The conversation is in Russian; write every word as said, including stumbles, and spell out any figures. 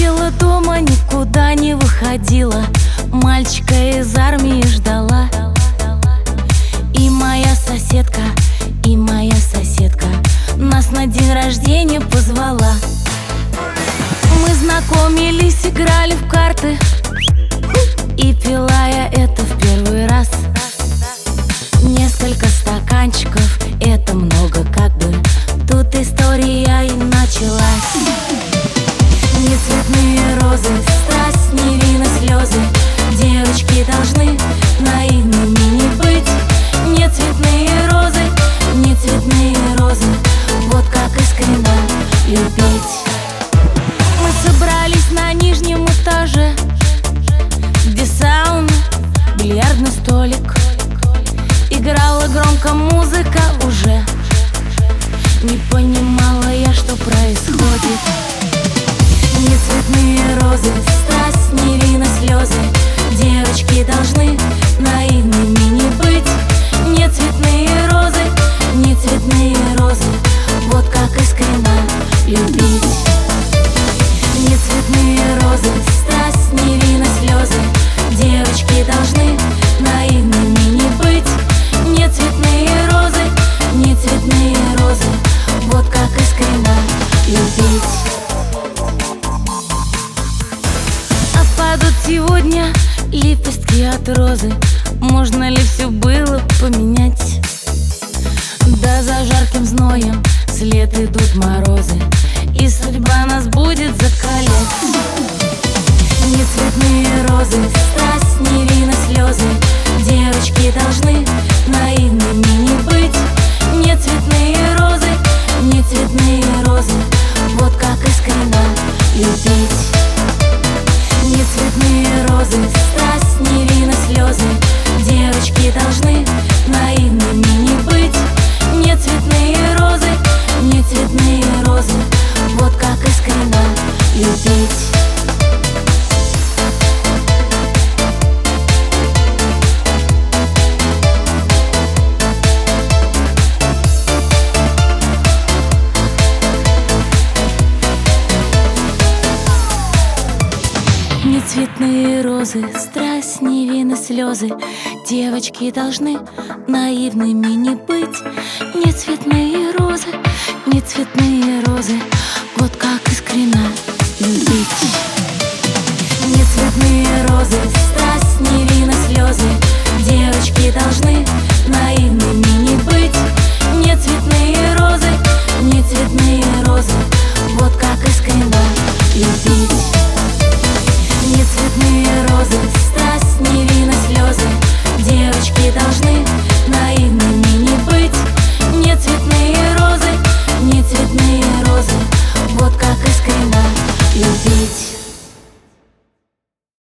Сидела дома, никуда не выходила, мальчика из армии ждала. И моя соседка, и моя соседка нас на день рождения позвала. Мы знакомились, играли в карты, и пила я это в первый раз. Несколько стаканчиков, это много как бы. Тут история и началась. Не цветные розы, страсть, не вина, слезы. Девочки должны наивными не быть. Не цветные розы, не цветные розы. Вот как искренне любить. Мы собрались на нижнем этаже, где сауна, бильярдный столик. Играла громко музыка уже. Не понимала я, что происходит. Не цветные розы, страсть, не вина, слезы. Девочки должны наивными не быть. Не цветные розы, не цветные розы. Вот как искренне любить. Не цветные розы, страсть, не вина, слезы. Девочки должны наивными не быть. Не цветные розы, не цветные розы. Вот как искренне любить. А падут сегодня лепестки от розы. Можно ли все было поменять? Да за жарким зноем след идут морозы, и судьба нас будет закалять. Не цветные розы, страсть, не вина, слезы. Девочки должны наивными не быть. Не цветные розы, не цветные розы. Вот как искренне любить. Не цветные розы, страсть, не вина, слезы. Девочки должны наивными не быть. Не цветные розы, не цветные розы. Вот как искренне любить. Не цветные розы, страсть, не вина, слезы. Девочки должны наивными не быть. Не цветные розы, не цветные розы.